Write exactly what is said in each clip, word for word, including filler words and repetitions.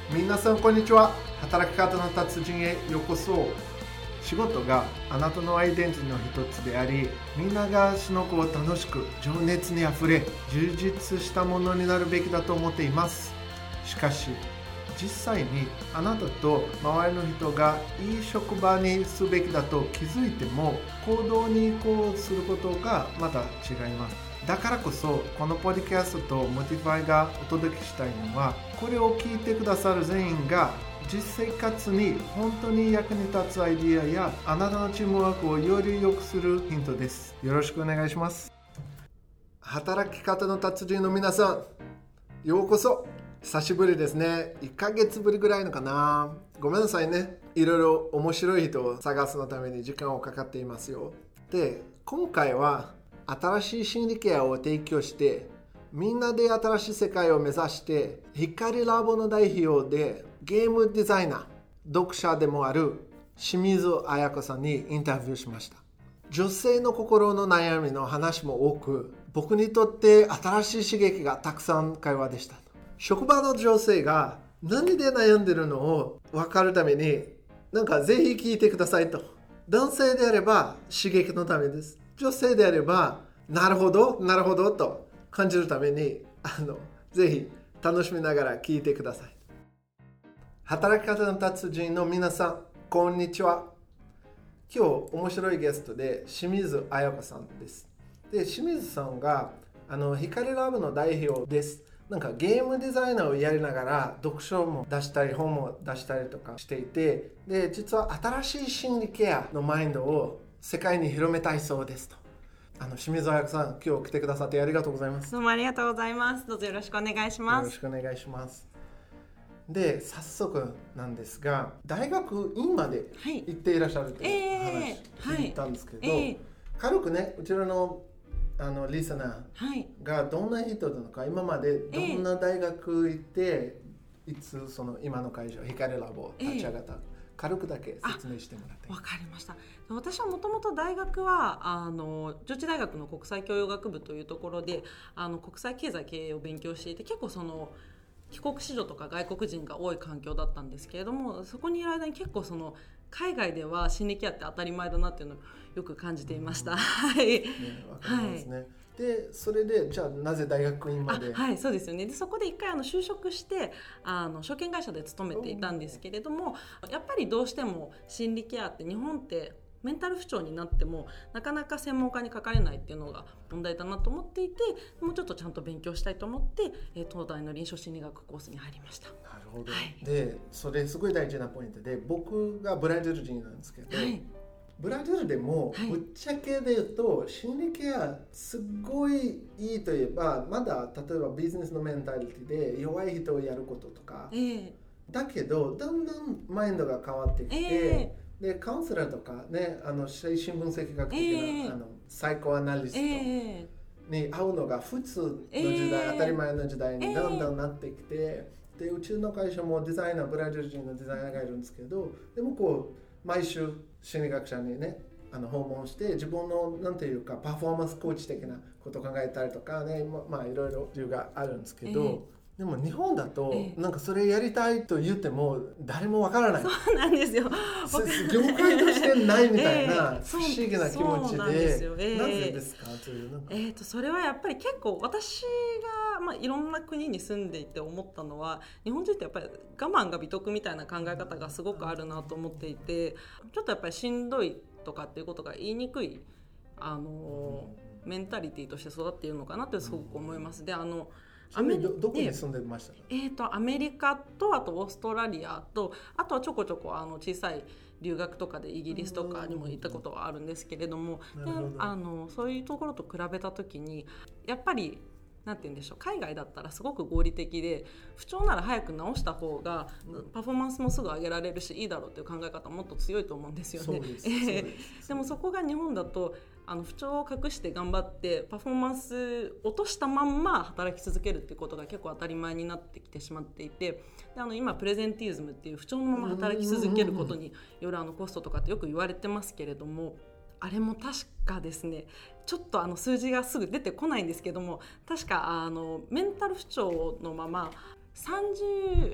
皆さんこんにちは。働き方の達人へようこそ。仕事があなたのアイデンティティの一つであり、みんながその子を楽しく情熱にあふれ充実したものになるべきだと思っています。しかし実際にあなたと周りの人がいい職場にすべきだと気づいても行動に移行することがまた違います。だからこそこのポッドキャストとモティファイがお届けしたいのは、これを聞いてくださる全員が実生活に本当に役に立つアイディアやあなたのチームワークをより良くするヒントです。よろしくお願いします。働き方の達人の皆さん、ようこそ。久しぶりですね。いっかげつぶりぐらいのかな。ごめんなさいね。いろいろ面白い人を探すのために時間をかかっていますよ。で、今回は新しい心理ケアを提供してみんなで新しい世界を目指して光ラボの代表でゲームデザイナー、読者でもある清水彩子さんにインタビューしました。女性の心の悩みの話も多く、僕にとって新しい刺激がたくさん会話でした。職場の女性が何で悩んでるのを分かるために、なんかぜひ聞いてくださいと。男性であれば刺激のためです。女性であればなるほどなるほどと感じるために、あのぜひ楽しみながら聞いてください。働き方の達人の皆さん、こんにちは。今日面白いゲストで清水彩子さんです。で、清水さんがあの光ラボの代表です。なんかゲームデザイナーをやりながら読書も出したり本も出したりとかしていて、で実は新しい心理ケアのマインドを世界に広めたいそうですと。あの清水彩子さん、今日来てくださってありがとうございます。 どうもありがとうございます。どうぞよろしくお願いします。 よろしくお願いします。で、早速なんですが、大学院まで行っていらっしゃるという話聞いたんですけど、はいえーはいえー、軽くね、うちらのあのリスナーがどんな人なのか、今までどんな大学行って、えー、いつその今の会社光ラボを立ち上がった、えー、軽くだけ説明してもらっていい？ わかりました。私はもともと大学はあの上智大学の国際教養学部というところであの国際経済経営を勉強していて、結構その帰国子女とか外国人が多い環境だったんですけれども、そこにいる間に結構その海外では心理ケアって当たり前だなっていうのをよく感じていました。はい、 わかりますね。はい、で、それでじゃあなぜ大学院まで？ はい、そうですよね。で、そこで一回あの就職してあの証券会社で勤めていたんですけれども、やっぱりどうしても心理ケアって日本ってメンタル不調になってもなかなか専門家にかかれないっていうのが問題だなと思っていて、もうちょっとちゃんと勉強したいと思って東大の臨床心理学コースに入りました。 なるほど、はい、でそれすごい大事なポイントで、僕がブラジル人なんですけど、はい、ブラジルでもぶっちゃけで言うと、はい、心理ケアすごいいいといえば、まだ例えばビジネスのメンタリティで弱い人をやることとか、えー、だけどだんだんマインドが変わってきて、えーでカウンセラーとかね、あの精神分析学的な、えー、あのサイコアナリストに会うのが普通の時代、えー、当たり前の時代にだんだんなってきて、えー、でうちの会社もデザイナーブラジル人のデザイナーがいるんですけど、でもこう毎週心理学者にねあの訪問して自分のなんていうかパフォーマンスコーチ的なことを考えたりとかね、まあいろいろ理由があるんですけど、えーでも日本だとなんかそれやりたいと言っても誰もわからない。 そうなんですよ。 業界としてないみたいな不思議な気持ちで、なぜですかというなんか、 えーとそれはやっぱり結構私が、まあ、いろんな国に住んでいて思ったのは、日本人ってやっぱり我慢が美徳みたいな考え方がすごくあるなと思っていて、ちょっとやっぱりしんどいとかっていうことが言いにくいあのメンタリティとして育っているのかなってすごく思います。で、あのアメリど, どこに住んでましたか？ えー、とアメリカとあとオーストラリアと、あとはちょこちょこあの小さい留学とかでイギリスとかにも行ったことはあるんですけれども、であのそういうところと比べた時にやっぱりなんて言うんでしょう、海外だったらすごく合理的で、不調なら早く治した方がパフォーマンスもすぐ上げられるしいいだろうという考え方もっと強いと思うんですよね。でもそこが日本だとあの不調を隠して頑張ってパフォーマンス落としたまんま働き続けるっていうことが結構当たり前になってきてしまっていて、であの今プレゼンティズムっていう不調のまま働き続けることによるあのコストとかってよく言われてますけれども、あれも確かですね、ちょっとあの数字がすぐ出てこないんですけども、確かあのメンタル不調のままさんじゅう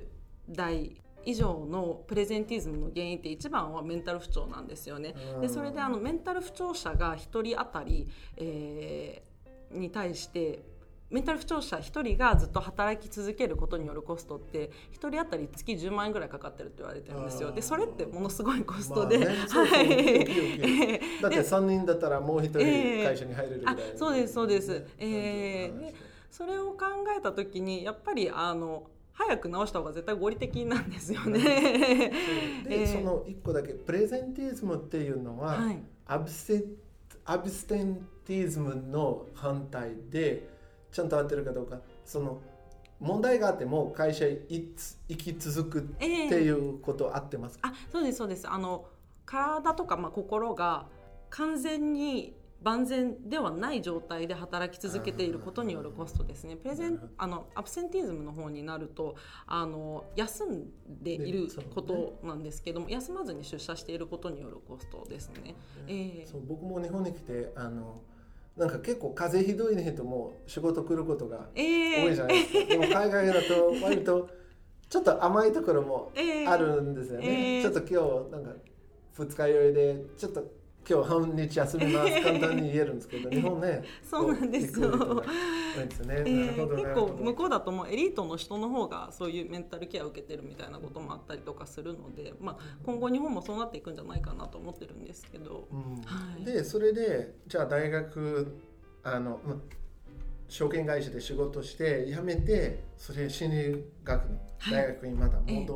代以上のプレゼンティズムの原因って一番はメンタル不調なんですよね。でそれであのメンタル不調者がひとり当たり、えー、に対してメンタル不調者ひとりがずっと働き続けることによるコストってひとり当たり月じゅうまんえんぐらいかかってるって言われてるんですよ。でそれってものすごいコストで、まあね、そうそうだってさんにんだったらもうひとり会社に入れるぐらい、 えー、そうですそうです、えー、でそれを考えた時にやっぱりあの早く直した方が絶対合理的なんですよね。 で、えー、そのいっこだけプレゼンティズムっていうのは、はい、アブセアブステンティズムの反対でちゃんと合ってるかどうか、その問題があっても会社に生き続くっていうこと合ってますか？ えー、あ、そうですそうです。あの体とか、まあ、心が完全に万全ではない状態で働き続けていることによるコストですね。プレゼンあのアブセンティズムの方になるとあの休んでいることなんですけども、休まずに出社していることによるコストですね。えー、 そう僕も日本に来てあのなんか結構風邪ひどい人も仕事来ることが多いじゃないですか、えー、でも海外だと割とちょっと甘いところもあるんですよね、えー、ちょっと今日なんか二日酔いでちょっと今日半日休みます簡単に言えるんですけど、日本ねそうなんですよ、 ですね、なるほど、 結構向こうだともうエリートの人の方がそういうメンタルケアを受けてるみたいなこともあったりとかするので、まあ、今後日本もそうなっていくんじゃないかなと思ってるんですけど、 うんはい、でそれでじゃあ大学あの証券会社で仕事して辞めてそれ心理学の大学にまた戻って、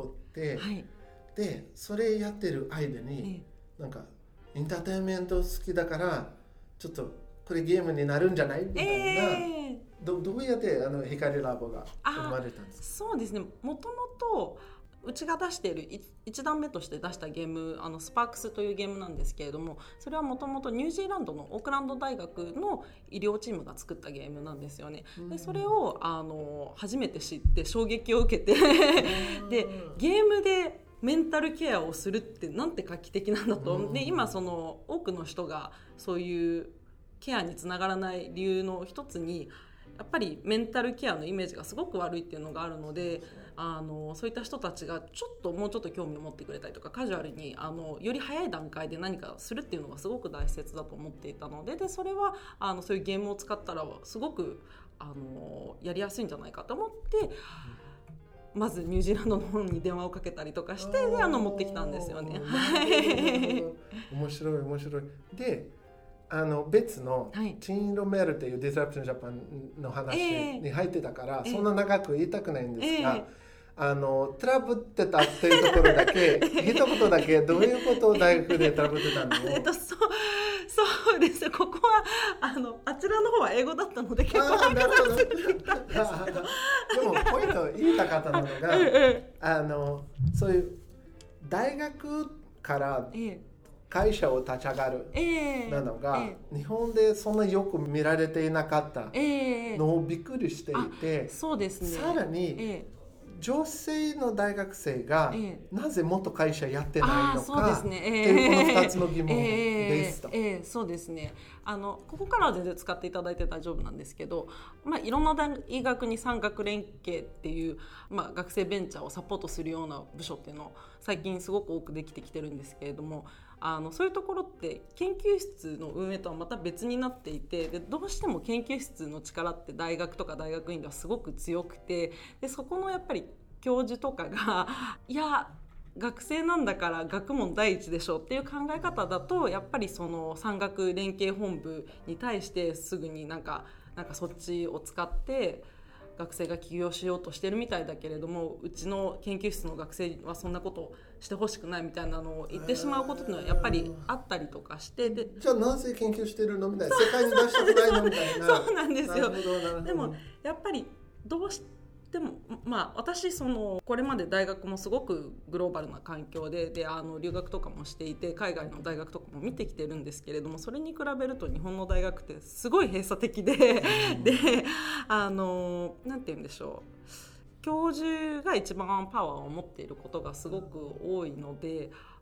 はいはい、でそれやってる間に、えー、なんかエンターテインメント好きだからちょっとこれゲームになるんじゃないみたいな、えー、ど, どうやってあの光ラボが生まれたんですか？ そうですね、もともとうちが出しているいち段目として出したゲームあのスパークスというゲームなんですけれども、それはもともとニュージーランドのオークランド大学の医療チームが作ったゲームなんですよね。でそれをあの初めて知って衝撃を受けてでゲームでメンタルケアをするってなんて画期的なんだと。で今その多くの人がそういうケアにつながらない理由の一つにやっぱりメンタルケアのイメージがすごく悪いっていうのがあるので、あのそういった人たちがちょっともうちょっと興味を持ってくれたりとかカジュアルにあのより早い段階で何かするっていうのがすごく大切だと思っていたので、でそれはあのそういうゲームを使ったらすごくあのやりやすいんじゃないかと思って、まずニュージーランドの方に電話をかけたりとかしてであの持ってきたんですよね。 面白い面白い。であの別のチーン・ロメールっていうディスラプションジャパンの話に入ってたから、えー、そんな長く言いたくないんですが、えー、あのトラブってたっていうところだけ一言だけどういうことを大学でトラブってたの？ えっとそうそうです。ここはあのあちらの方は英語だったので結構早くなってたんですけどでもポイント言いたかったのがあのそういう大学から会社を立ち上がるなのが、えー、日本でそんなよく見られていなかったのをびっくりしていて、えー、 そうですね、 さらに、えー女性の大学生がなぜもっと会社やってないのかっていうこのふたつの疑問ですと。 えーえー、そうですね、あのここからは全然使っていただいて大丈夫なんですけど、まあ、いろんな大学に産学連携っていう、まあ、学生ベンチャーをサポートするような部署っていうのを最近すごく多くできてきてるんですけれども、あのそういうところって研究室の運営とはまた別になっていて、でどうしても研究室の力って大学とか大学院ではすごく強くて、でそこのやっぱり教授とかがいや学生なんだから学問第一でしょっていう考え方だと、やっぱりその産学連携本部に対してすぐになんか、なんかそっちを使って学生が起業しようとしてるみたいだけれども、うちの研究室の学生はそんなことをしてほしくないみたいなのを言ってしまうことっていうのはやっぱりあったりとかして、でじゃあなぜ研究してるのみたいな、世界に出したくないのみたいなそうなんですよ。でもやっぱりどうしてでもまあ、私そのこれまで大学もすごくグローバルな環境 で, であの留学とかもしていて海外の大学とかも見てきてるんですけれども、それに比べると日本の大学ってすごい閉鎖的 で, であのなんて言うんでしょう、教授が一番パワーを持っていることがすごく多いので、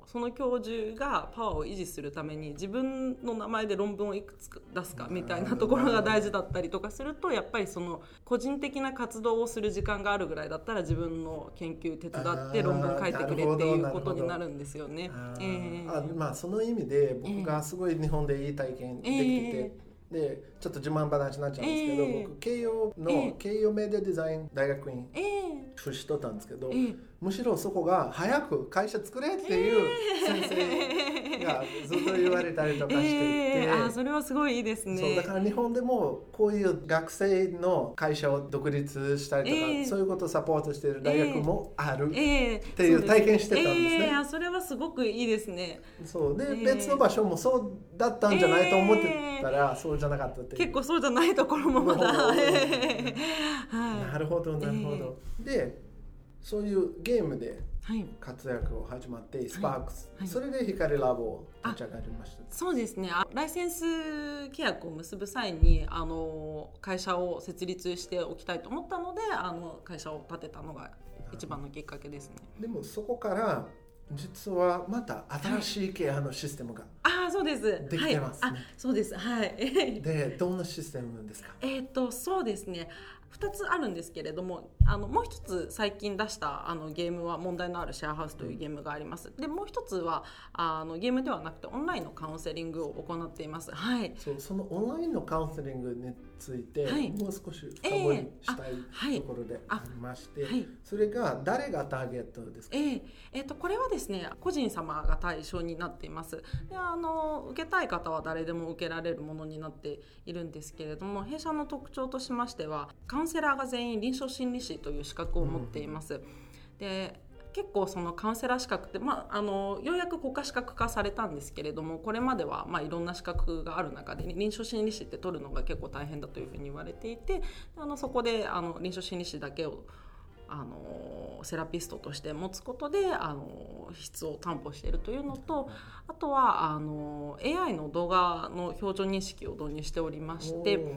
その教授がパワーを維持するために自分の名前で論文をいくつ出すかみたいなところが大事だったりとかすると、やっぱりその個人的な活動をする時間があるぐらいだったら自分の研究手伝って論文書いてくれっていうことになるんですよね。 えー、あまあその意味で僕がすごい日本でいい体験できてて、えーでちょっと自慢話になっちゃうんですけど、えー、僕慶応の、えー、慶応メディアデザイン大学院出資取ったんですけど、えー、むしろそこが早く会社作れっていう先生がずっと言われたりとかしていて、 えー、あそれはすごいいいですね。 そうだから日本でもこういう学生の会社を独立したりとか、えー、そういうことをサポートしている大学もあるっていう体験してたんですね。 えー、それはすごくいいですね。 そうで、えー、別の場所もそうだったんじゃないと思ってたら、えー、そうじゃなかったっていう。 結構そうじゃないところもまだはい、 なるほどなるほど、えー、でそういうゲームで活躍を始まって、はい、スパークス、はいはい、それで光ラボを立ち上がりました。 そうですね、ライセンス契約を結ぶ際にあの会社を設立しておきたいと思ったので、あの会社を建てたのが一番のきっかけですね。 でもそこから実はまた新しいケアのシステムができてますね。 はい、あ、そうです。はい。 で、どんなシステムなんですか？ えっと、そうですね。ふたつあるんですけれども、あのもう一つ最近出したあのゲームは問題のあるシェアハウスというゲームがあります。でもう一つはあのゲームではなくてオンラインのカウンセリングを行っています。はい、 そうそのオンラインのカウンセリングについて、はい、もう少し深掘りしたいところでありまして、えーはい、それが誰がターゲットですか？ えーえー、とこれはですね、個人様が対象になっています。であの受けたい方は誰でも受けられるものになっているんですけれども、弊社の特徴としましてはカウンセラーが全員臨床心理士という資格を持っています。うん、で結構そのカウンセラー資格って、まあ、あのようやく国家資格化されたんですけれども、これまではまあいろんな資格がある中で、ね、臨床心理士って取るのが結構大変だというふうに言われていて、あのそこであの臨床心理士だけをあのセラピストとして持つことであの質を担保しているというのと、あとはあの エーアイ の動画の表情認識を導入しておりまして、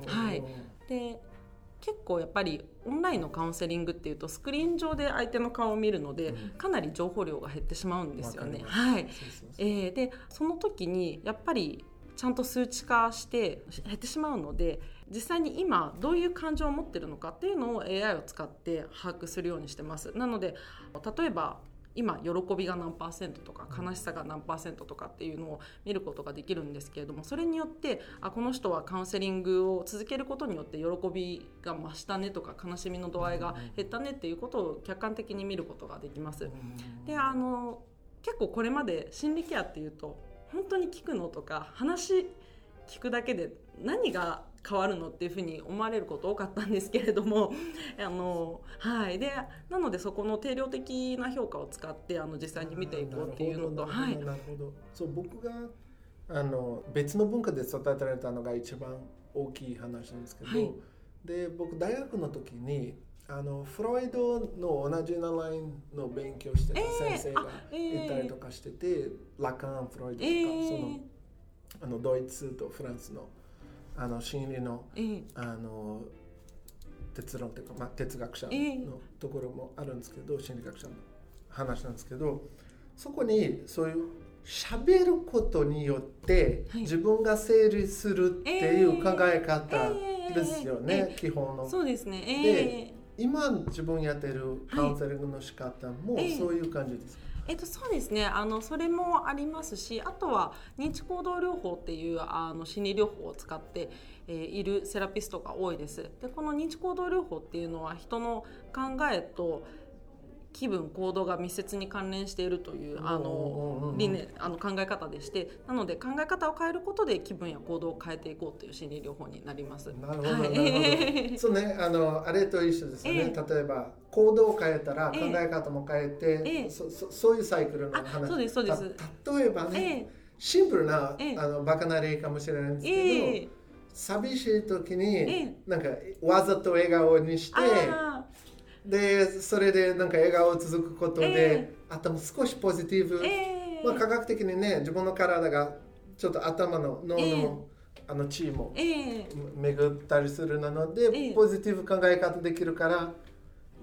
はい、で結構やっぱりオンラインのカウンセリングっていうとスクリーン上で相手の顔を見るので、うん、かなり情報量が減ってしまうんですよね。はい、えー、でその時にやっぱりちゃんと数値化して減ってしまうので、実際に今どういう感情を持ってるのかっていうのを エーアイ を使って把握するようにしてます。なので例えば今喜びが何パーセントとか悲しさが何パーセントとかっていうのを見ることができるんですけれども、それによってあこの人はカウンセリングを続けることによって喜びが増したねとか悲しみの度合いが減ったねっていうことを客観的に見ることができます。であの結構これまで心理ケアっていうと本当に聞くのとか話聞くだけで何が変わるのっていうふうに思われること多かったんですけれどもあの、はい、でなのでそこの定量的な評価を使ってあの実際に見ていこうっていうのと、 はい、なるほど。そう僕があの別の文化で育てられたのが一番大きい話なんですけど、はい、で僕大学の時にあのフロイドの同じ習いの勉強してた先生がいたりとかしてて、えー、ラカン、フロイドとか、えー、そのあのドイツとフランスのあの心理の、えー、あの哲論というか、まあ、哲学者のところもあるんですけど、えー、心理学者の話なんですけど、そこにそういう喋ることによって自分が整理するっていう考え方ですよね、えーえー、基本の。 そうですね、えー、 で今自分やってるカウンセリングの仕方もそういう感じですか？ はい、えっと、そうですね、あのそれもありますし、あとは認知行動療法っていうあの心理療法を使って、えー、いるセラピストが多いです。でこの認知行動療法っていうのは人の考えと気分行動が密接に関連しているというあの理念、あの考え方でして、なので考え方を変えることで気分や行動を変えていこうという心理療法になります。 なるほど、はい、なるほど。そうね、あのあれと一緒ですよね、えー、例えば行動を変えたら考え方も変えて、えー、そ, そ, そういうサイクルの話。 そうですそうです。 例えばね、えー、シンプルな、えー、あのバカな例かもしれないんですけど、えー、寂しい時に、えー、なんかわざと笑顔にしてでそれでなんか笑顔続くことで、えー、頭少しポジティブ、えーまあ、科学的にね自分の体がちょっと頭の脳の、えー、あの血も巡ったりするなので、えー、ポジティブ考え方できるから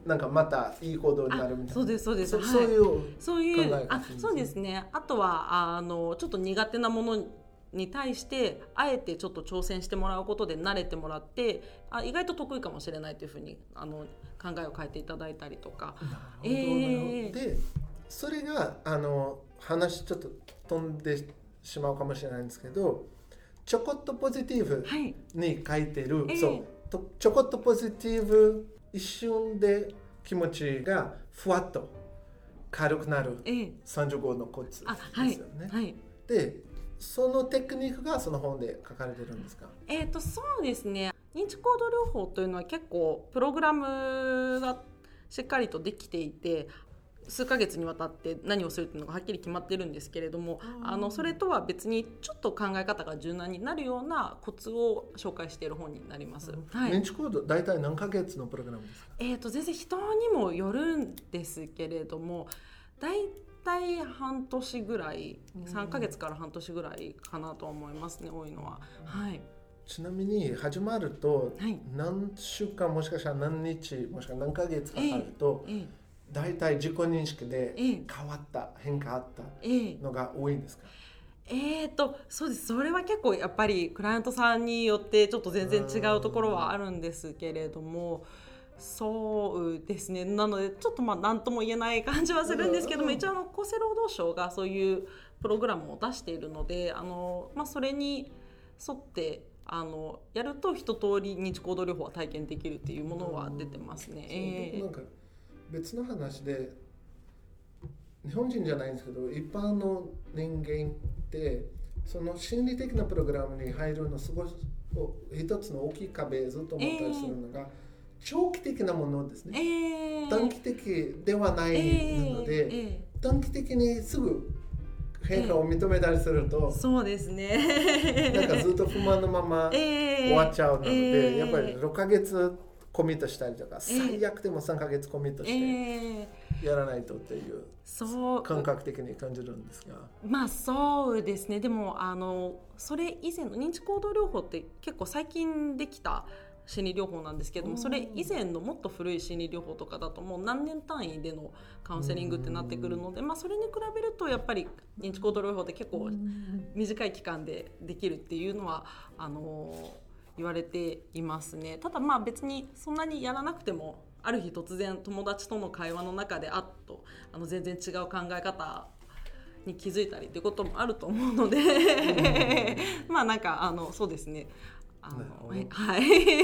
なんかまたいい行動になるみたいな。 そうですそうです。 そ、 はい、 そういうそういう考え方あそうですね。あとはあのちょっと苦手なものに対してあえてちょっと挑戦してもらうことで慣れてもらって、あ意外と得意かもしれないというふうにあの考えを変えていただいたりとか。 なるほど、えー、でそれがあの話ちょっと飛んでしまうかもしれないんですけど、ちょこっとポジティブに書いてる、はい、そう、えー、ちょこっとポジティブ一瞬で気持ちがふわっと軽くなるさんじゅうごのコツですよね。 はいはい、 でそのテクニックがその本で書かれてるんですか？ えーと、そうですね。認知行動療法というのは結構プログラムがしっかりとできていて、数ヶ月にわたって何をするというのがはっきり決まってるんですけれども、あのそれとは別にちょっと考え方が柔軟になるようなコツを紹介している本になります。 はい、認知行動大体何ヶ月のプログラムですか？ えーと、全然人にもよるんですけれども、大体半年ぐらい、さんかげつから半年ぐらいかなと思いますね、多いのは。はい、 ちなみに始まると何週間、もしかしたら何日、もしくは何ヶ月かかると、えーえー大体自己認識で変わった、えー、変化あったのが多いんですか？ えーとそうです。それは結構やっぱりクライアントさんによってちょっと全然違うところはあるんですけれども、そうですね。なのでちょっとまあ何とも言えない感じはするんですけども、一応あの厚生労働省がそういうプログラムを出しているので、あの、まあ、それに沿ってあのやると一通り認知行動療法は体験できるっていうものは出てますね。 えー、なんか別の話で、日本人じゃないんですけど、一般の人間ってその心理的なプログラムに入るのすごい一つの大きい壁ずっと思ったりするのが、えー、長期的なものですね、えー、短期的ではないので、えー、短期的にすぐ変化を認めたりすると、 えー、そうですねなんかずっと不満のまま終わっちゃうので、えー、やっぱりろっかげつコミットしたりとか、最悪でもさんかげつコミットしてやらないとっていう、そう感覚的に感じるんですが、 まあそうですね。でもあのそれ以前の認知行動療法って結構最近できた心理療法なんですけども、それ以前のもっと古い心理療法とかだともう何年単位でのカウンセリングってなってくるので、まあ、それに比べるとやっぱり認知行動療法って結構短い期間でできるっていうのはあの言われていますね。ただまあ別にそんなにやらなくても、ある日突然友達との会話の中であっとあの全然違う考え方に気づいたりっていうこともあると思うのでまあなんかあのそうですね、あのはい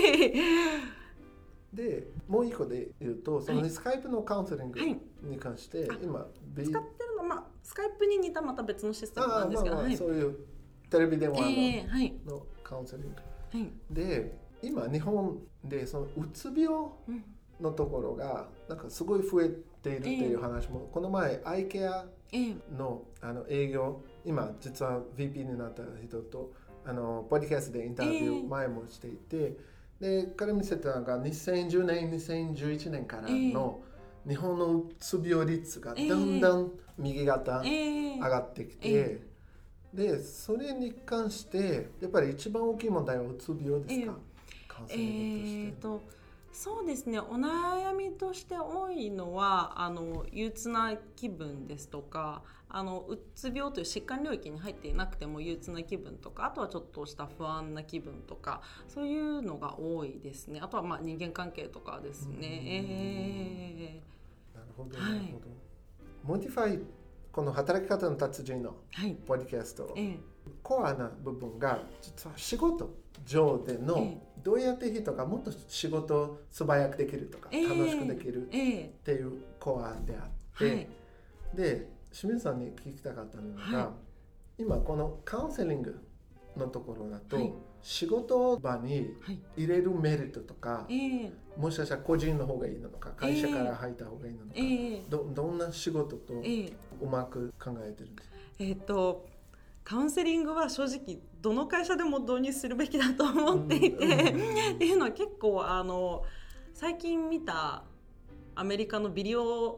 でもう一個で言うと、そのスカイプのカウンセリングに関して、はい、今使ってるのは、まあ、スカイプに似たまた別のシステムなんですけど、 まあまあ、そういうテレビ電話 の,、えーはい、のカウンセリング、はい、で今日本でそのうつ病のところがなんかすごい増えているっていう話も、えー、この前アイケア の, あの営業、今実は ブイピー になった人とあのポッドキャストでインタビュー前もしていて、えー、で彼見せたのがにせんじゅうねんにせんじゅういちねんからの日本のうつ病率がだんだん右肩上がってきて、えーえーでそれに関してやっぱり一番大きい問題はうつ病ですか？カウンセリングとして。えーとそうですね。お悩みとして多いのはあの憂鬱な気分ですとか、あのうつ病という疾患領域に入っていなくても憂鬱な気分とか、あとはちょっとした不安な気分とか、そういうのが多いですね。あとはまあ人間関係とかですね。えー、なるほどなるほど、はい、モディファイこの働き方の達人のポッドキャスト、はい、えー、コアな部分が実は仕事上でのどうやって人がもっと仕事を素早くできるとか、えー、楽しくできるっていうコアであって、はい、で清水さんに聞きたかったのが、はい、今このカウンセリングのところだと、はい、仕事場に入れるメリットとか、はい、もしかしたら個人の方がいいのか会社から入った方がいいのか、えー、ど, どんな仕事とうまく考えてるんですか？ えー、っとカウンセリングは正直どの会社でも導入するべきだと思っていて、うん、っていうのは結構あの最近見たアメリカのビデオ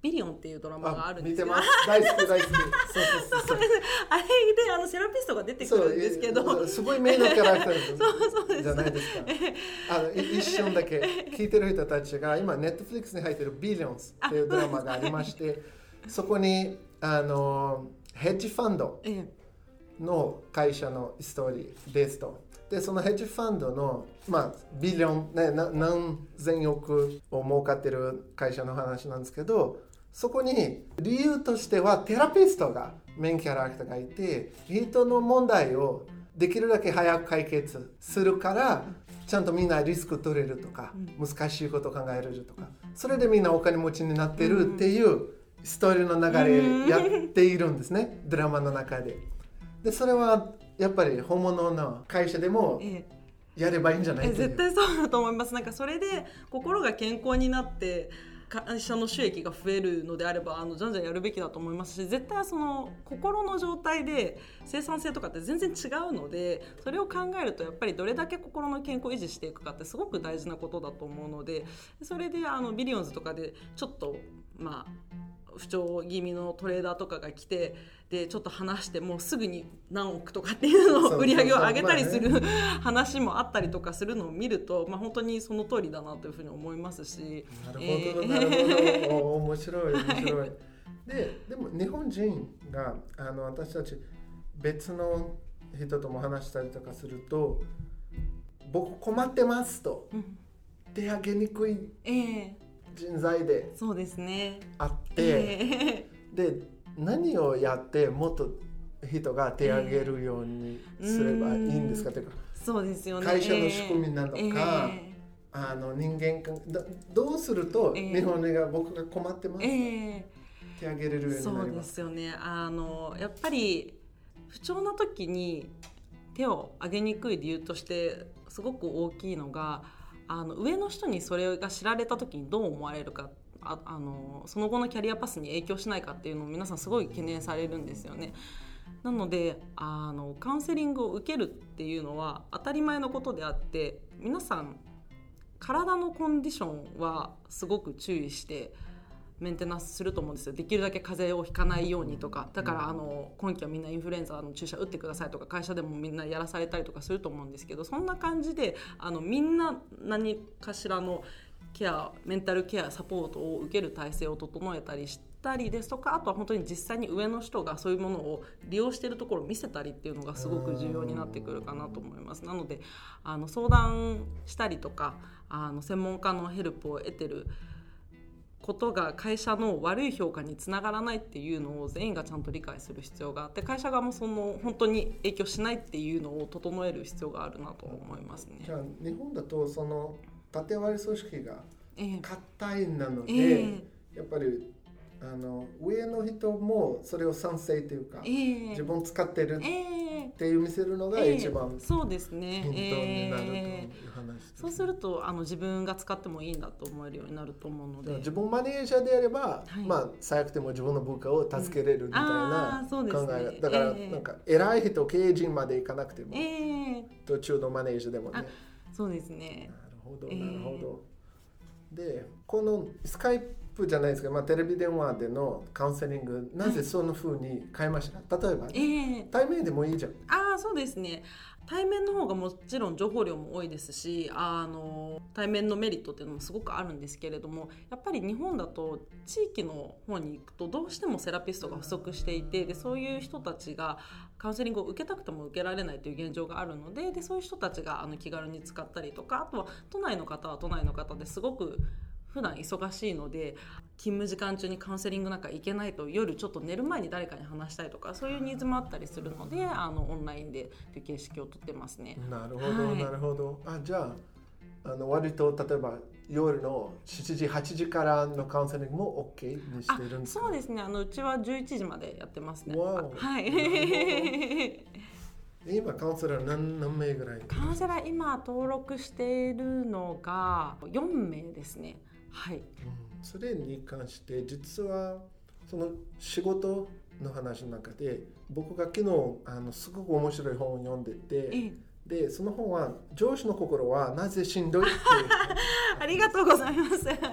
ビリオンっていうドラマがあるんですよ。 見てます。大好き大好き。そうそうそうそう。 あれであのセラピストが出てくるんですけど、 すごいメインのキャラクターそうそうですじゃないですか。あの一瞬だけ聞いてる人たちが今ネットフリックスに入ってるビリオンズっていうドラマがありまして、そこにあのヘッジファンドの会社のストーリーですと。でそのヘッジファンドの、まあ、ビリオン、ね、な何千億を儲かってる会社の話なんですけど、そこに理由としてはテラピストがメインキャラクターがいて、人の問題をできるだけ早く解決するからちゃんとみんなリスク取れるとか、難しいことを考えれるとか、それでみんなお金持ちになってるっていうストーリーの流れやっているんですね、ドラマの中で。でそれはやっぱり本物の会社でもやればいいんじゃないか、 ええ、絶対そうだと思います。なんかそれで心が健康になって会社の収益が増えるのであれば、あのじゃんじゃんやるべきだと思いますし、絶対その心の状態で生産性とかって全然違うので、それを考えるとやっぱりどれだけ心の健康を維持していくかってすごく大事なことだと思うので、それであのビリオンズとかでちょっとまあ不調気味のトレーダーとかが来て、でちょっと話してもうすぐに何億とかっていうのを売り上げを上げたりする話もあったりとかするのを見ると、まあ、本当にその通りだなというふうに思いますし。 なるほど、えー、なるほど面白い面白いで, でも日本人があの私たち別の人とも話したりとかすると、僕困ってますと、うん、手挙げにくい人材であって、 そうですね、 えー、で何をやってもっと人が手を挙げるようにすればいいんですか、えー、というか、 そうですよね、 会社の仕組みなのか、えー、あの人間関係どうすると日本人が僕が困ってますと、えー、手を挙げれるようになります。 そうですよね、あのやっぱり不調な時に手を挙げにくい理由としてすごく大きいのが、あの上の人にそれが知られた時にどう思われるか、ああのその後のキャリアパスに影響しないかっていうのを皆さんすごい懸念されるんですよね。なのであのカウンセリングを受けるっていうのは当たり前のことであって、皆さん体のコンディションはすごく注意してメンテナンスすると思うんですよ。できるだけ風邪をひかないようにとか、だからあの今期はみんなインフルエンザの注射打ってくださいとか、会社でもみんなやらされたりとかすると思うんですけど、そんな感じであのみんな何かしらのケア、メンタルケアサポートを受ける体制を整えたりしたりですとか、あとは本当に実際に上の人がそういうものを利用しているところを見せたりっていうのがすごく重要になってくるかなと思います。なのであの相談したりとか、あの専門家のヘルプを得てることが会社の悪い評価につながらないっていうのを全員がちゃんと理解する必要があって、会社側もその本当に影響しないっていうのを整える必要があるなと思いますね。 じゃあ日本だとその縦割り組織が硬いなので、えー、やっぱりあの上の人もそれを賛成というか、えー、自分使ってるっていう見せるのが一番、 えー、そうですね、 ヒントになるという話です、ね、 そうするとあの自分が使ってもいいんだと思えるようになると思うので、 自分マネージャーであれば、はい、まあ最悪でも自分の部下を助けれるみたいな考え、うんね、だからなんか偉い人、経営陣まで行かなくても、えー、途中のマネージャーでもね。 そうですね。 なるほどなるほど、えー、でこのスカイプじゃないですか、まあ、テレビ電話でのカウンセリング、なぜその風に変えました、はい、例えば、ね、えー、対面でもいいじゃん。 ああ、そうですね。対面の方がもちろん情報量も多いですし、あの対面のメリットっていうのもすごくあるんですけれども、やっぱり日本だと地域の方に行くとどうしてもセラピストが不足していて、でそういう人たちがカウンセリングを受けたくても受けられないという現状があるので、でそういう人たちがあの気軽に使ったりとか、あとは都内の方は都内の方ですごく普段忙しいので勤務時間中にカウンセリングなんか行けないと、夜ちょっと寝る前に誰かに話したいとか、そういうニーズもあったりするので、あのオンラインでという形式をとってますね。 なるほど、はい、なるほど。あ、じゃあ、あの割と例えば夜のしちじはちじからのカウンセリングも OK にしてるんですか？ そうですね、あのうちはじゅういちじまでやってますね。 わお、 はい今カウンセラー 何, 何名ぐらい？ カウンセラー今登録しているのがよんめいですね。はい、うん、 それに関して実はその仕事の話の中で僕が昨日あのすごく面白い本を読んでて、ええ、でその本は上司の心はなぜしんどいってありがとうございます。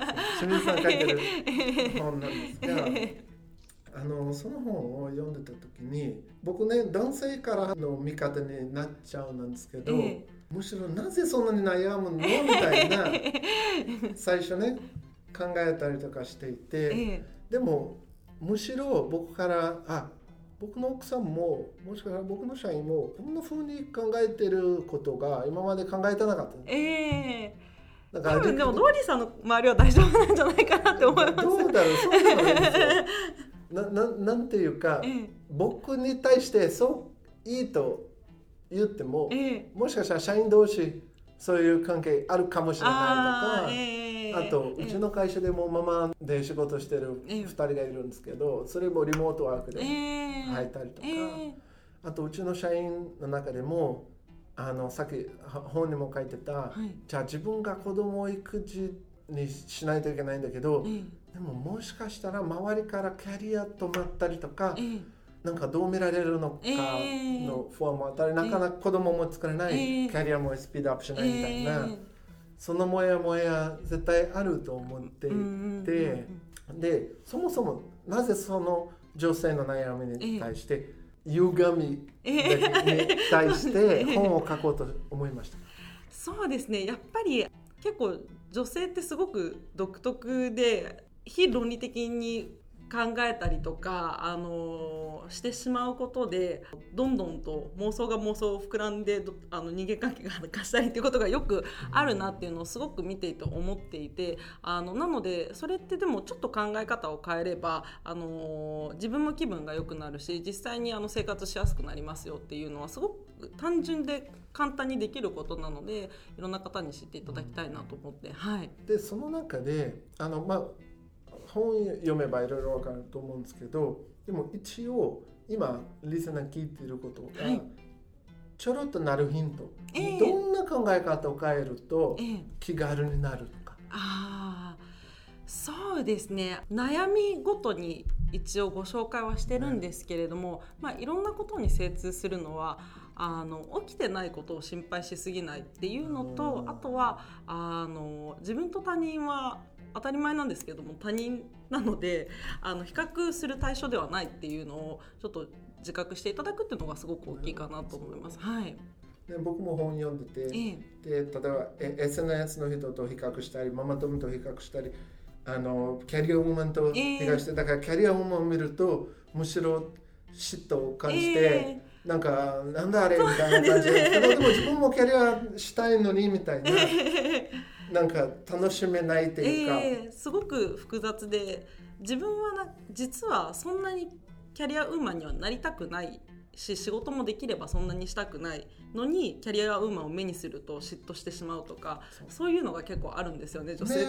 清水さん書いてる本なんですがあのその本を読んでた時に僕ね男性からの見方になっちゃうんなんですけど、えー、むしろなぜそんなに悩むのみたいな最初ね考えたりとかしていて、えー、でもむしろ僕からあ僕の奥さんももしかしたら僕の社員もこんな風に考えてることが今まで考えてなかった。 えー、だから多分でもドーリーさんの周りは大丈夫なんじゃないかなって思います。 どうだろうそういうのなんですよな, な, なんていうか、ええ、僕に対してそういいと言っても、ええ、もしかしたら社員同士そういう関係あるかもしれないとか あ,、ええ、あと、ええ、うちの会社でもママで仕事してるふたりがいるんですけど、それもリモートワークで入ったりとか、え、あとうちの社員の中でもあのさっき本にも書いてた、はい、じゃあ自分が子供を育児にしないといけないんだけど、ええ、でももしかしたら周りからキャリア止まったりとか、ええ、なんかどう見られるのかの不安もあったり、ええ、なかなか子供も作れない、ええ、キャリアもスピードアップしないみたいな、ええ、そのもやもや絶対あると思っていて、うん、でそもそもなぜその女性の悩みに対して、ええ、歪みに対して本を書こうと思いました。 そうですね、やっぱり結構女性ってすごく独特で非論理的に考えたりとか、あのしてしまうことでどんどんと妄想が妄想を膨らんであの人間関係が悪化したりということがよくあるなっていうのをすごく見ていて思っていて、あのなのでそれってでもちょっと考え方を変えればあの自分も気分が良くなるし実際にあの生活しやすくなりますよっていうのはすごく単純で簡単にできることなのでいろんな方に知っていただきたいなと思って、はい、 でその中であのまあ本読めばいろいろ分かると思うんですけど、でも一応今リスナー聞いていることが、はい、ちょろっとなるヒント、えー、どんな考え方を変えると気軽になるとか、 えー、あそうですね、悩みごとに一応ご紹介はしてるんですけれども、まあ、いろんなことに精通するのはあの起きてないことを心配しすぎないっていうのと、あとはあの自分と他人は当たり前なんですけども他人なのであの比較する対象ではないっていうのをちょっと自覚していただくっていうのがすごく大きいかなと思います。はい、 で僕も本読んでて、ええ、で例えば エスエヌエス の人と比較したりママ友と比較したりあのキャリアウーマンと比較して、えー、だからキャリアウーマンを見るとむしろ嫉妬を感じて、えー、なんかなんだあれみたいな感じですけど、でも自分もキャリアしたいのにみたいな、えー、なんか楽しめないっていうか、 えー、すごく複雑で自分はな実はそんなにキャリアウーマンにはなりたくないし仕事もできればそんなにしたくないのにキャリアウーマンを目にすると嫉妬してしまうとか、そう、そういうのが結構あるんですよね女性って、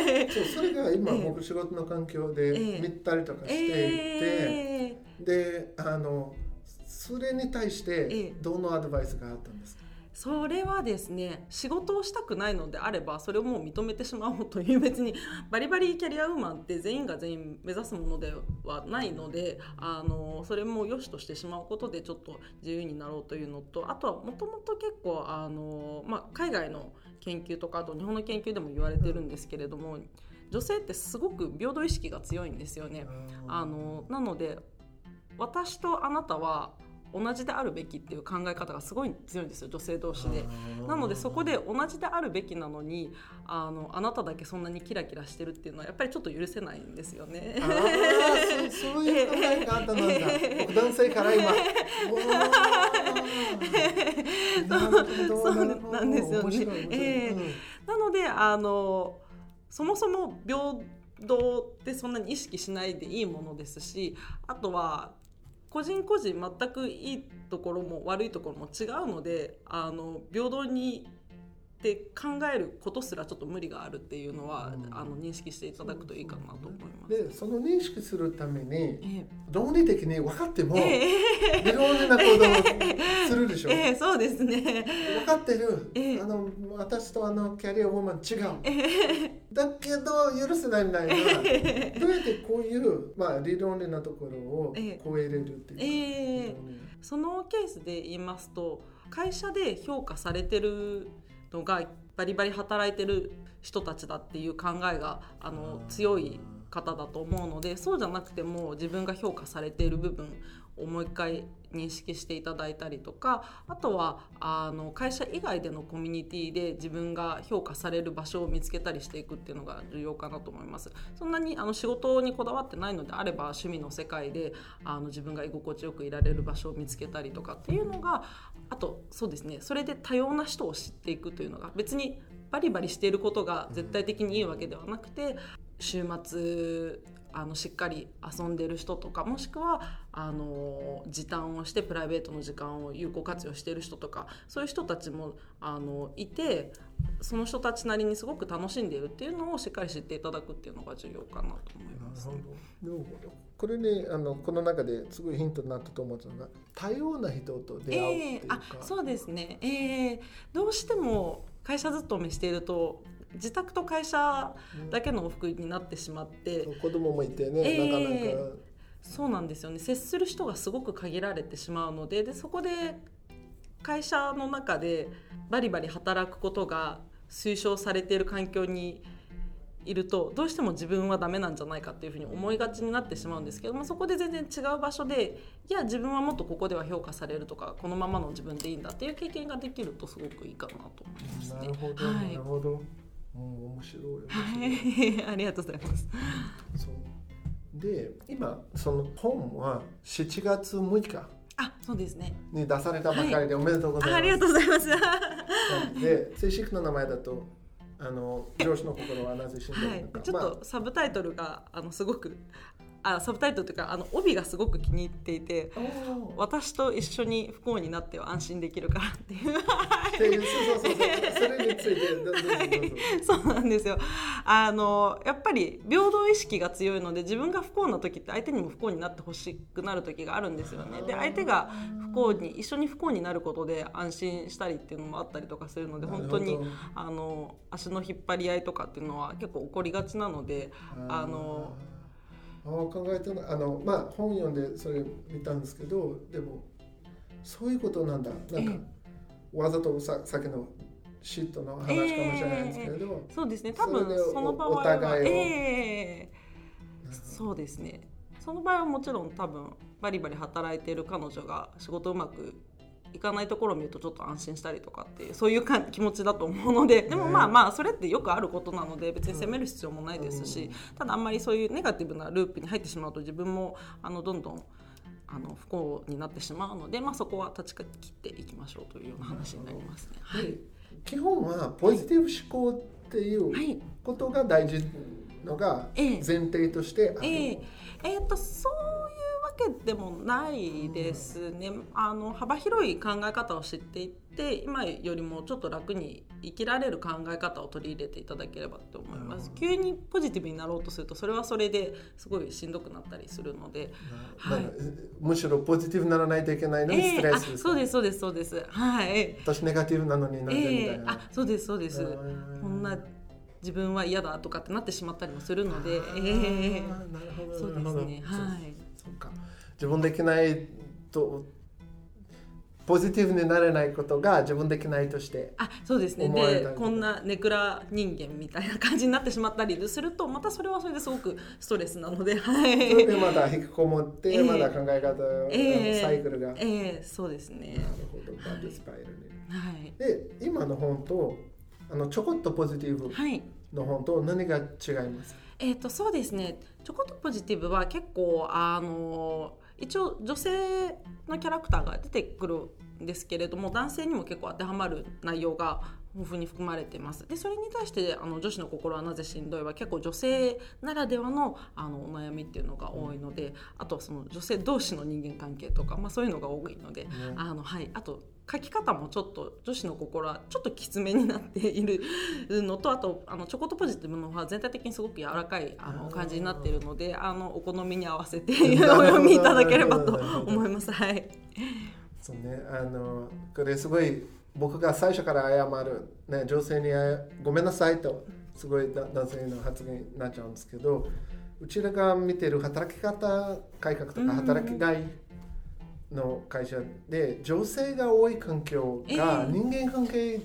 ね、そうそれが今僕仕事の環境で見たりとかしていて、えー、であのそれに対してどのアドバイスがあったんですか？ それはですね、仕事をしたくないのであればそれをもう認めてしまおうという、別にバリバリキャリアウーマンって全員が全員目指すものではないので、あのそれも良しとしてしまうことでちょっと自由になろうというのと、あとはもともと結構あの、まあ、海外の研究とかあと日本の研究でも言われてるんですけれども、女性ってすごく平等意識が強いんですよね。あのなので私とあなたは同じであるべきっていう考え方がすごい強いんですよ、女性同士で。なのでそこで同じであるべきなのに あのあなただけそんなにキラキラしてるっていうのはやっぱりちょっと許せないんですよね。 あそ, そういう考え方なんだ、えー、僕男性から今そうなんですよね、えーうん、なのであのそもそも平等ってそんなに意識しないでいいものですし、あとは個人個人全くいいところも悪いところも違うので、あの平等にって考えることすらちょっと無理があるっていうのは、うん、あの認識していただくといいかなと思います。 でその認識するために、ええ、論理的に分かっても、ええ、理論理な行動をするでしょ、 ええ、そうですね、 分かってる、ええ、あの私とあのキャリアウーマン違う、ええ、だけど許せないみたいな、ええ、どうやってこういう、まあ、理論理なところを超えれるっていうか、ええ、 そのケースで言いますと、会社で評価されてるのがバリバリ働いてる人たちだっていう考えがあの強い方だと思うので、そうじゃなくても自分が評価されている部分をもう一回認識していただいたりとか、あとはあの会社以外でのコミュニティで自分が評価される場所を見つけたりしていくっていうのが重要かなと思います。そんなにあの仕事にこだわってないのであれば、趣味の世界であの自分が居心地よくいられる場所を見つけたりとかっていうのが、あとそうですね、それで多様な人を知っていくというのが、別にバリバリしていることが絶対的にいいわけではなくて、週末あのしっかり遊んでる人とか、もしくはあの時短をしてプライベートの時間を有効活用している人とか、そういう人たちもあのいて、その人たちなりにすごく楽しんでいるっていうのをしっかり知っていただくっていうのが重要かなと思います、ね。 なるほど。これね、あのこの中ですごいヒントになったと思うのが、多様な人と出会うっていうか、 えー、あそうですね、えー、どうしても会社勤めしていると自宅と会社だけの往復になってしまって、 うん、子供もいてね、えー、なかなかそうなんですよね。接する人がすごく限られてしまうので、でそこで会社の中でバリバリ働くことが推奨されている環境にいると、どうしても自分はダメなんじゃないかっていうふうに思いがちになってしまうんですけども、そこで全然違う場所で、いや自分はもっとここでは評価されるとか、このままの自分でいいんだっていう経験ができるとすごくいいかなと思いますね。 なるほど、はい、なるほど。うん、面白い、 面白いありがとうございます。 そうで、今その本はしちがつむいかあ、そうですね、 に出されたばかりで、はい、おめでとうございます。 あ, ありがとうございますで、正式な名前だとあの上司の心はなぜ死んでるのか、 はい、ちょっとサブタイトルがあのすごくあサブタイトルというか、あの帯がすごく気に入っていて、私と一緒に不幸になっては安心できるからっていうそうそうそうそう、それについてどうぞどうぞ。 そうなんですよ。あのやっぱり平等意識が強いので、自分が不幸な時って相手にも不幸になってほしくなる時があるんですよね。で、相手が不幸に一緒に不幸になることで安心したりっていうのもあったりとかするので、本当にあの足の引っ張り合いとかっていうのは結構起こりがちなので、あのあ考えたのあの、まあ、本読んでそれ見たんですけど、でもそういうことなんだ、なんか、えー、わざとささっきの嫉妬の話かもしれないんですけれど、 えー、そうですね、多分その場合はお互いを、えー、そうですね、その場合はもちろん多分バリバリ働いている彼女が仕事うまくいかないところを見るとちょっと安心したりとかっていう、そういうか気持ちだと思うので、でもまあまあそれってよくあることなので別に責める必要もないですし、ただあんまりそういうネガティブなループに入ってしまうと自分もあのどんどんあの不幸になってしまうので、まあ、そこは断ち切っていきましょうというような話になりますね。はい、 基本はポジティブ思考っていうことが大事のが前提としてある、えーえーえー、とそういうわけでもないですね。あの幅広い考え方を知っていって今よりもちょっと楽に生きられる考え方を取り入れていただければと思います。急にポジティブになろうとするとそれはそれですごいしんどくなったりするので、 はい、むしろポジティブにならないといけないのにストレスですか、 えー、そうですそうですそうです、はい、 私ネガティブなのになぜみたいな、 えー、あそうですそうです、こんな自分は嫌だとかってなってしまったりもするので、えー、なるほどそうですね、はい、 そうか、自分できないとポジティブになれないことが自分できないとしてあそうですね、でこんなネクラ人間みたいな感じになってしまったりするとまたそれはそれですごくストレスなので、はい、 それでまだ引きこもって、えー、まだ考え方、えー、サイクルが、 えー、そうですね、なるほど、バッドスパイラルに、 はい、 で今の本とあのちょこっとポジティブの本と何が違いますか？ えーと、そうですね、ちょこっとポジティブは結構あの一応女性のキャラクターが出てくるんですけれども、男性にも結構当てはまる内容が豊富に含まれています。でそれに対してあの女子の心はなぜしんどいは結構女性ならでは の, あのお悩みっていうのが多いので、あとはその女性同士の人間関係とか、まあ、そういうのが多いので、うん、あのはい、あと書き方もちょっと女子の心はちょっときつめになっているのと、あとあのちょこっとポジティブの方は全体的にすごく柔らかいあの感じになっているので、あのお好みに合わせてお読みいただければと思います。はい、 そうね、あのこれすごい僕が最初から謝る、ね、女性にごめんなさいとすごい男性の発言になっちゃうんですけど、うちらが見てる働き方改革とか働きがいの会社で女性が多い環境が人間関係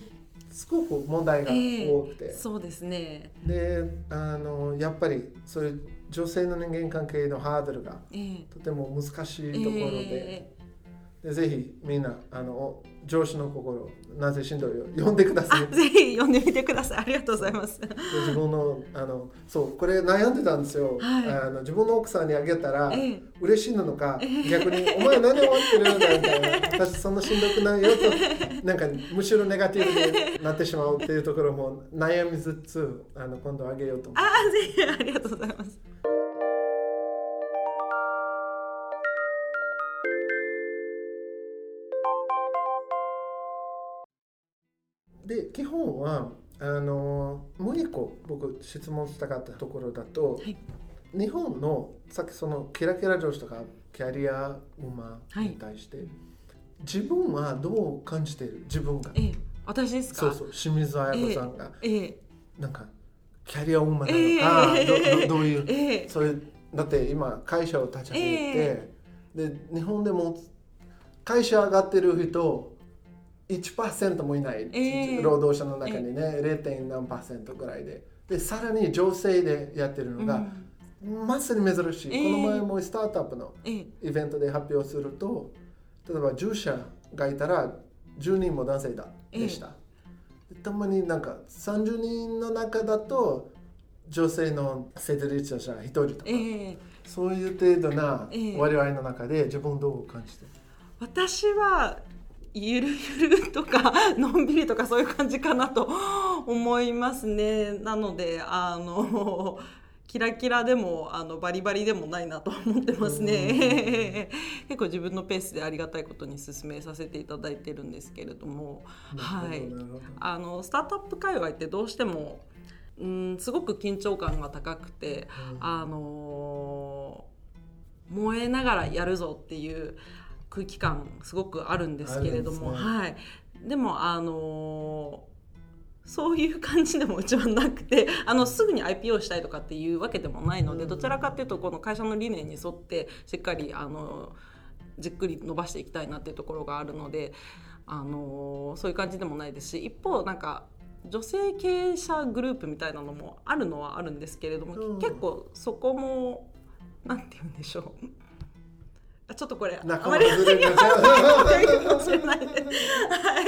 すごく問題が多くて、 えー、そうですね。 であのやっぱりそういう女性の人間関係のハードルがとても難しいところで、えー、でぜひみんなあの上司の心なぜしんどいを読んでください。 ぜひ読んでみてください。ありがとうございます。 自分のあのそうこれ悩んでたんですよ、はい、あの自分の奥さんにあげたら、えー、嬉しいのか、えー、逆にお前何終わってるみたいな私そんなしんどくないよとなんかむしろネガティブになってしまうっていうところも悩みつつあの今度あげようと思います。 あぜひありがとうございます。 で基本はあのもう一個僕質問したかったところだと、はい、日本のさっきそのキラキラ上司とかキャリアウーマンに対して、はい、自分はどう感じている自分が、 ええ、私ですか。 そうそう清水彩子さんが、 ええ、 なんかキャリアウーマンなのか、ええ、ど, ど, どういう、 ええ、 それだって今会社を立ち上げて、ええ、で日本でも会社上がってる人いちパーセント もいない、えー、労働者の中にね、えー、ゼロ. 点何パーセントぐらいで、でさらに女性でやってるのが、うん、まさに珍しい、えー、この前もスタートアップのイベントで発表すると、例えばじゅう社がいたらじゅうにんも男性だでした、えー、たまになんかさんじゅうにんの中だと女性の設立者ひとりとか、えー、そういう程度な割合の中で自分どう感じてる？ 私はゆるゆるとかのんびりとかそういう感じかなと思いますね。なのであのキラキラでもあのバリバリでもないなと思ってますね。結構自分のペースでありがたいことに進めさせていただいてるんですけれども、はい、あのスタートアップ界隈ってどうしてもうんすごく緊張感が高くて、あの燃えながらやるぞっていう空気感すごくあるんですけれども、ね、はい、でもあのそういう感じでもうちはなくて、あのすぐに アイピーオー したいとかっていうわけでもないので、どちらかっていうとこの会社の理念に沿ってしっかりあのじっくり伸ばしていきたいなっていうところがあるので、あのそういう感じでもないですし、一方なんか女性経営者グループみたいなのもあるのはあるんですけれども、うん、結構そこもなんて言うんでしょう、ちょっとこれあまりないかもしれないです。はい、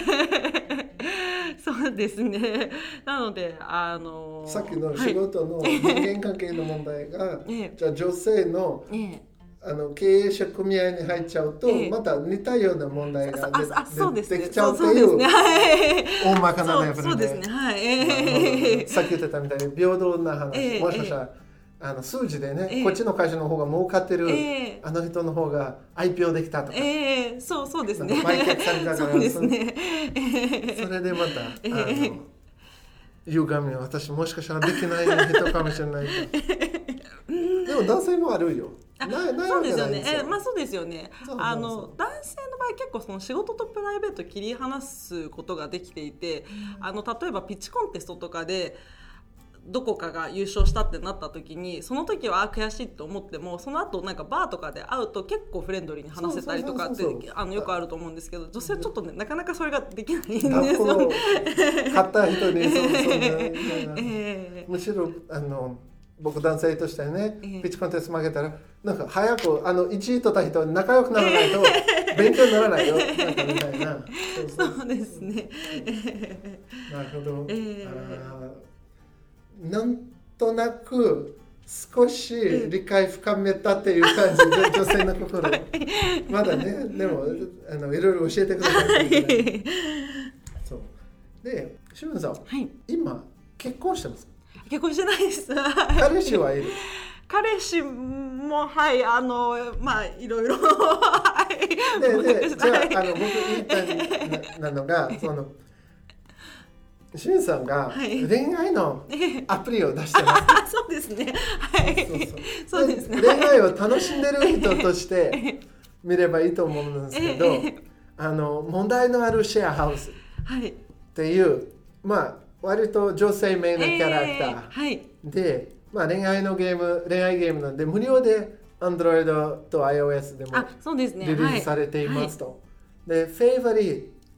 そうですね。なのであのさっきの仕事の人間関係の問題が、はい、じゃあ女性の、ええ、あの経営者組合に入っちゃうと、ええ、また似たような問題が出てきちゃうっていう大まかなレベルで、 そうですね。はい。えー、さっき言ってたみたいに平等な話、えー、もしかしたら、えーあの数字でね、えー、こっちの会社の方が儲かってる、えー、あの人の方が アイピーオー できたとか、 えー、そうそうですね、 売却されたからそうですね、えー、それでまた、えー、あの歪み私もしかしたらできない人かもしれないでも男性もあるよ。 ないないそうですよね。えー、まあそうですよね。あの男性の場合結構その仕事とプライベート切り離すことができていて、うん、あの例えばピッチコンテストとかでどこかが優勝したってなった時に、その時はあ悔しいと思っても、その後なんかバーとかで会うと結構フレンドリーに話せたりとかってあのよくあると思うんですけど、女性はちょっとねなかなかそれができないんですよね。 買った人にそんな、えー、むしろあの僕男性としてね、えー、ピッチコンテスト負けたらなんか早くあのいちい取った人に仲良くならないと勉強にならないよ、なんかみたいな。 そうですね。 なるほど。えーなんとなく少し理解深めたっていう感じで、うん、女性の心まだね、でもあのいろいろ教えてください、ね、そうで、しゅんさん、はい、今結婚してますか？ 結婚してないです。 彼氏はいる？ 彼氏もはいあのまあいろいろはいででじゃあ、あの僕言いたいなのがそのしゅんさんが恋愛のアプリを出してます、 はい、そうですね、はい、そうそうそうそうですね、 恋愛を楽しんでる人として見ればいいと思うんですけど、あの問題のあるシェアハウスっていう、はい、まあ割と女性名のキャラクター、えーはい、で、まあ、恋愛のゲーム恋愛ゲームなんで無料で Android と iOS でもリリースされていますと、はいはい、でフェイバリー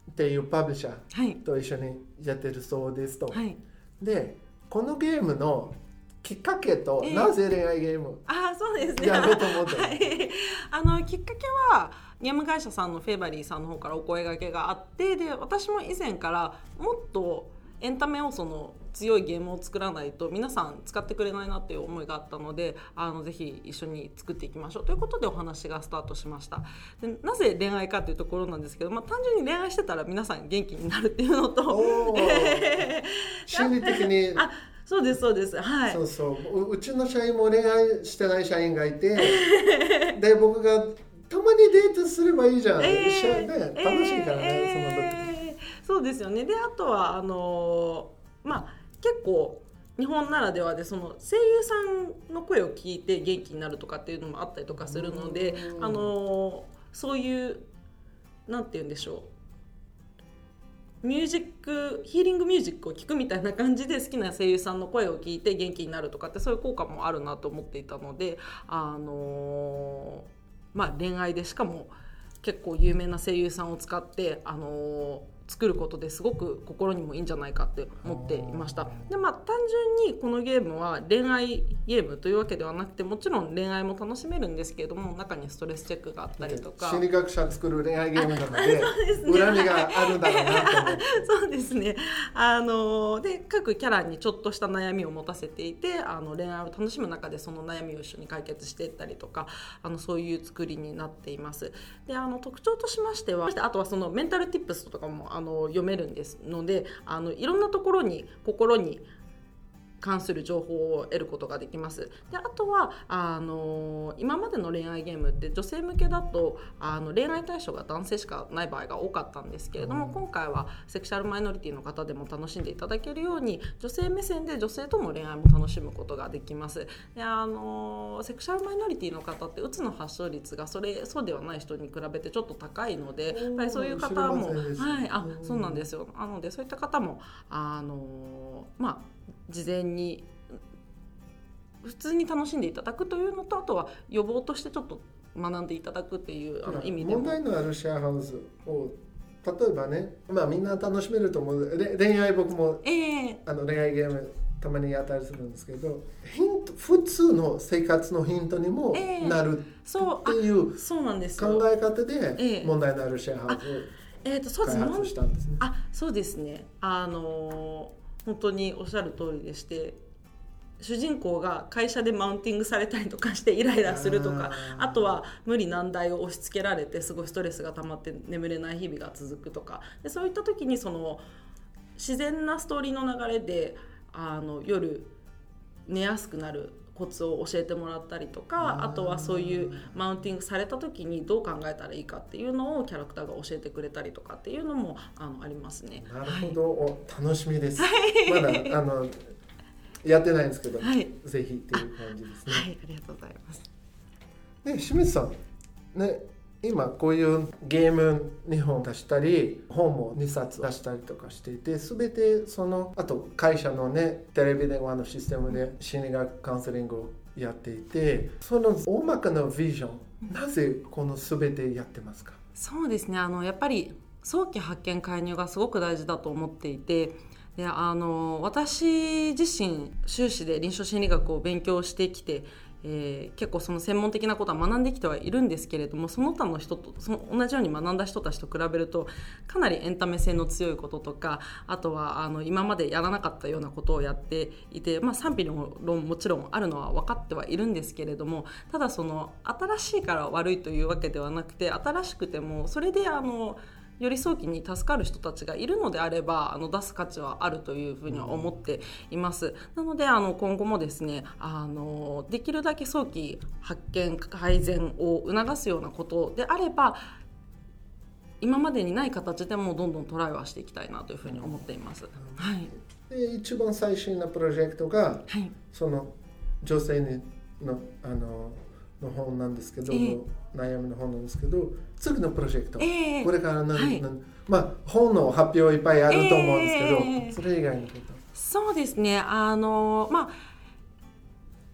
っていうパブリッシャはい、 ーと一緒にやってるそうですと、 はい、 でこのゲームのきっかけと、 えーなぜ恋愛ゲームあそうですねやろうと思ったの、 はい、あのきっかけはゲーム会社さんのフェイバリーさんの方からお声掛けがあって、で私も以前からもっとエンタメ要素の強いゲームを作らないと皆さん使ってくれないなっていう思いがあったので、あのぜひ一緒に作っていきましょうということでお話がスタートしました。でなぜ恋愛かというところなんですけど、まあ、単純に恋愛してたら皆さん元気になるっていうのと心理的にあそうですそうです、はい、 そうそう う, うちの社員も恋愛してない社員がいてで僕がたまにデートすればいいじゃん、えー、一緒にね楽しいからね、 えー、その時そうですよね。であとはあのー、まあ結構日本ならではでその声優さんの声を聞いて元気になるとかっていうのもあったりとかするので、あのそういうなんて言うんでしょう、ミュージックヒーリングミュージックを聞くみたいな感じで好きな声優さんの声を聞いて元気になるとかってそういう効果もあるなと思っていたので、あのまあ恋愛でしかも結構有名な声優さんを使ってあの作ることですごく心にもいいんじゃないかって思っていました。で、まあ、単純にこのゲームは恋愛ゲームというわけではなくて、もちろん恋愛も楽しめるんですけれども、中にストレスチェックがあったりとか、 心理学者作る恋愛ゲームなので、ね、恨みがあるんだろうなと思ってそうですね。あので各キャラにちょっとした悩みを持たせていて、あの恋愛を楽しむ中でその悩みを一緒に解決していったりとか、あのそういう作りになっています。で、あの特徴としましては、あとはそのメンタルティップスとかもあの読めるんですので、あのいろんなところに心に関する情報を得ることができます。であとはあの今までの恋愛ゲームって女性向けだとあの恋愛対象が男性しかない場合が多かったんですけれども、うん、今回はセクシャルマイノリティの方でも楽しんでいただけるように女性目線で女性との恋愛も楽しむことができます。であのセクシャルマイノリティの方ってうつの発症率がそれそうではない人に比べてちょっと高いので、やっぱりそういう方も、はい、あ、そうなんですよ。なのでそういった方もあのまあ事前に普通に楽しんでいただくというのと、あとは予防としてちょっと学んでいただくっていうあの意味でも、 問題のあるシェアハウスを例えばね、まあみんな楽しめると思う。恋愛僕も、えー、あの恋愛ゲームたまにやったりするんですけど、ヒント普通の生活のヒントにもなるっていう考え方で問題のあるシェアハウスを開発したんですね。 あ、そうですね。あの本当におっしゃる通りでして、主人公が会社でマウンティングされたりとかしてイライラするとか、 あ, あとは無理難題を押し付けられてすごいストレスが溜まって眠れない日々が続くとかで、そういった時にその自然なストーリーの流れであの夜寝やすくなるコツを教えてもらったりとか、あとはそういうマウンティングされた時にどう考えたらいいかっていうのをキャラクターが教えてくれたりとかっていうのも あ, のありますね。 なるほど、はい、楽しみです。まだあのやってないんですけど、はい、ぜひっていう感じですね。 はい、ありがとうございます。 ね、清水さんね、今こういうゲームにほん出したり本もにさつ出したりとかしていて、全てそのあと会社のねテレビ電話のシステムで心理学カウンセリングをやっていて、その大まかなビジョン、なぜこの全てやってますか？ そうですね、あのやっぱり早期発見介入がすごく大事だと思っていて、であの私自身修士で臨床心理学を勉強してきて、えー、結構その専門的なことは学んできてはいるんですけれども、その他の人とその同じように学んだ人たちと比べるとかなりエンタメ性の強いこととか、あとはあの今までやらなかったようなことをやっていて、まあ、賛否の論もちろんあるのは分かってはいるんですけれども、ただその新しいから悪いというわけではなくて、新しくてもそれであのより早期に助かる人たちがいるのであればあの出す価値はあるというふうには思っています。なのであの今後もですね、あのできるだけ早期発見改善を促すようなことであれば、今までにない形でもどんどんトライはしていきたいなというふうに思っています。はい、 で一番最新のプロジェクトが、はい、その女性のあのの本なんですけど、えー、悩みの本なんですけど、次のプロジェクト、えー、これから何、はい、何まあ本の発表いっぱいあると思うんですけど、えー、それ以外のこと。 そうですね、あのまあ今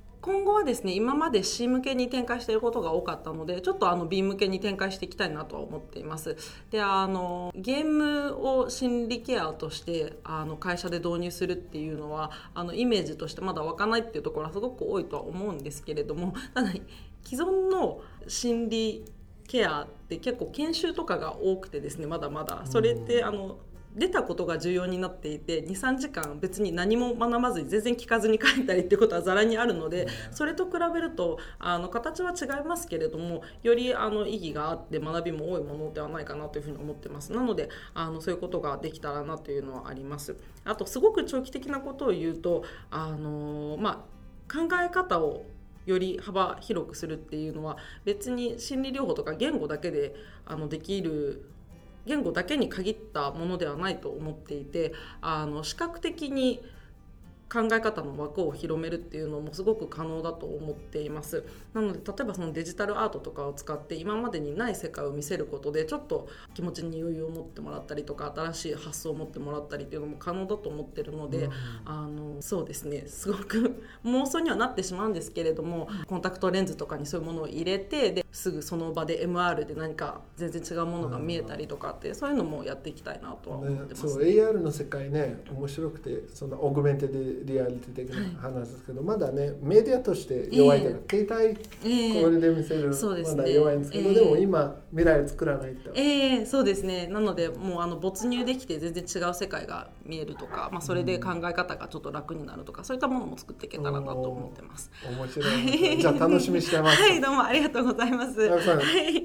今後はですね、今まで C 向けに展開していることが多かったので、ちょっとあの B 向けに展開していきたいなとは思っています。で、あのゲームを心理ケアとしてあの会社で導入するっていうのはあのイメージとしてまだ湧かないっていうところはすごく多いとは思うんですけれども、ただ既存の心理ケアって結構研修とかが多くてですね、まだまだそれってあの出たことが重要になっていて、 にさんじかん別に何も学ばずに全然聞かずに帰ったりっていうことはざらにあるので、それと比べるとあの形は違いますけれども、よりあの意義があって学びも多いものではないかなというふうに思ってます。なのであのそういうことができたらなというのはあります。あとすごく長期的なことを言うと、あの、まあ、考え方をより幅広くするっていうのは別に心理療法とか言語だけであのできる言語だけに限ったものではないと思っていて、あの視覚的に考え方の枠を広めるっていうのもすごく可能だと思っています。なので例えばそのデジタルアートとかを使って今までにない世界を見せることでちょっと気持ちに余裕を持ってもらったりとか、新しい発想を持ってもらったりっていうのも可能だと思ってるので、うん、あのそうですね、すごく妄想にはなってしまうんですけれども、コンタクトレンズとかにそういうものを入れて、ですぐその場で エムアール で何か全然違うものが見えたりとかって、そういうのもやっていきたいなとは思ってます、ね。 そう エーアール の世界ね、面白くて、そのオーグメンテッドリアリティ的な話ですけど、はい、まだねメディアとして弱いから、えー、携帯これで見せる、えー、まだ弱いんですけど、で, ねえー、でも今未来を作らないと、 えー、そうですね。なのでもうあの没入できて全然違う世界が見えるとか、まあ、それで考え方がちょっと楽になるとか、うん、そういったものも作っていけたらなと思ってます。 面白い。じゃあ楽しみにしてます。 はい、どうもありがとうございます。はい、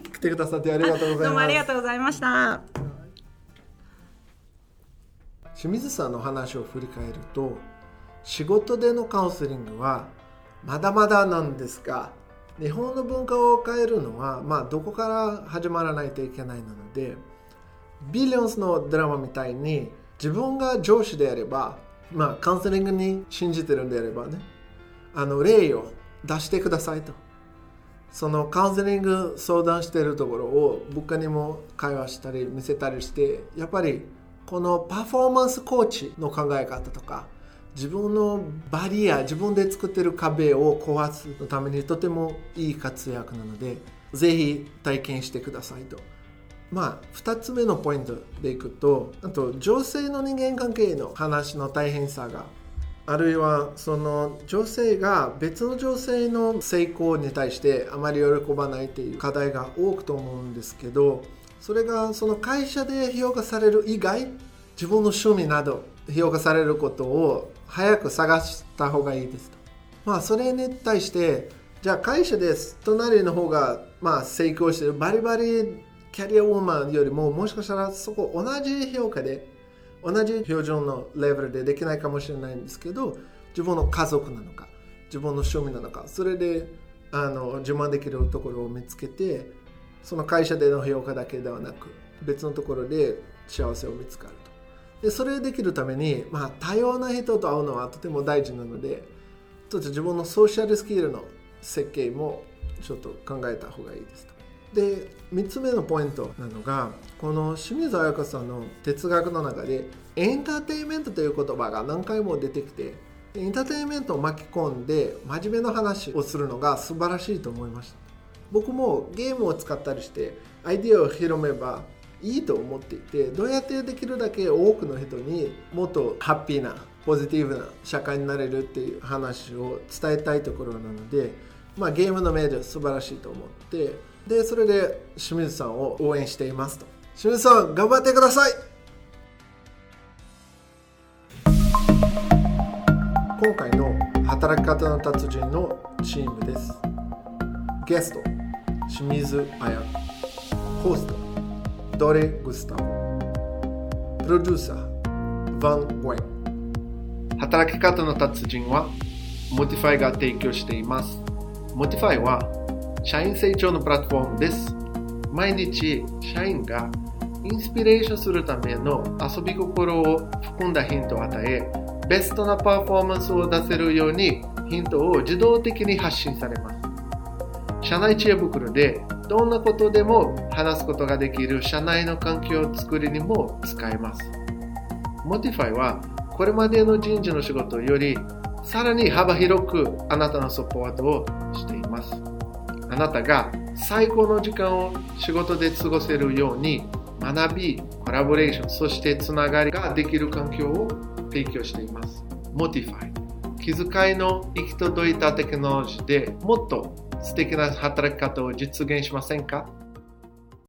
来てくださってありがとうございます。 どうもありがとうございました。 清水さんの話を振り返ると、仕事でのカウンセリングはまだまだなんですが、日本の文化を変えるのは、まあ、どこから始まらないといけないので、ビリオンズのドラマみたいに自分が上司であれば、まあ、カウンセリングに信じてるんであればね、あの例を出してくださいと。そのカウンセリング相談しているところを部下にも会話したり見せたりして、やっぱりこのパフォーマンスコーチの考え方とか、自分のバリア、自分で作っている壁を壊すのためにとてもいい活躍なので、ぜひ体験してくださいと。まあふたつめのポイントでいくと、あと女性の人間関係の話の大変さが、あるいはその女性が別の女性の成功に対してあまり喜ばないという課題が多くと思うんですけど、それがその会社で評価される以外、自分の趣味など評価されることを早く探した方がいいですと。まあそれに対して、じゃあ会社です隣の方がまあ成功しているバリバリキャリアウォーマンよりも、もしかしたらそこ同じ評価で同じ標準のレベルでできないかもしれないんですけど、自分の家族なのか自分の趣味なのか、それであの自慢できるところを見つけて、その会社での評価だけではなく別のところで幸せを見つかると。でそれをできるために、まあ、多様な人と会うのはとても大事なので、ちょっと自分のソーシャルスキルの設計もちょっと考えた方がいいですと。でみっつめのポイントなのが、この清水彩香さんの哲学の中でエンターテインメントという言葉が何回も出てきて、エンターテインメントを巻き込んで真面目な話をするのが素晴らしいと思いました。僕もゲームを使ったりしてアイデアを広めばいいと思っていて、どうやってできるだけ多くの人にもっとハッピーなポジティブな社会になれるっていう話を伝えたいところなので、まあ、ゲームのメディア素晴らしいと思って、でそれで清水さんを応援していますと。清水さん頑張ってください。今回の働き方の達人のチームです。ゲスト清水彩香、ホストドレ・グスタボ、プロデューサーヴァン・ウェン。働き方の達人は Motify が提供しています。 Motify は社員成長のプラットフォームです。毎日社員がインスピレーションするための遊び心を含んだヒントを与え、ベストなパフォーマンスを出せるようにヒントを自動的に発信されます。社内知恵袋でどんなことでも話すことができる社内の環境作りにも使えます。Motify はこれまでの人事の仕事よりさらに幅広くあなたのサポートをしています。あなたが最高の時間を仕事で過ごせるように学び、コラボレーション、そしてつながりができる環境を提供しています。Motify、気遣いの行き届いたテクノロジーでもっと素敵な働き方を実現しませんか？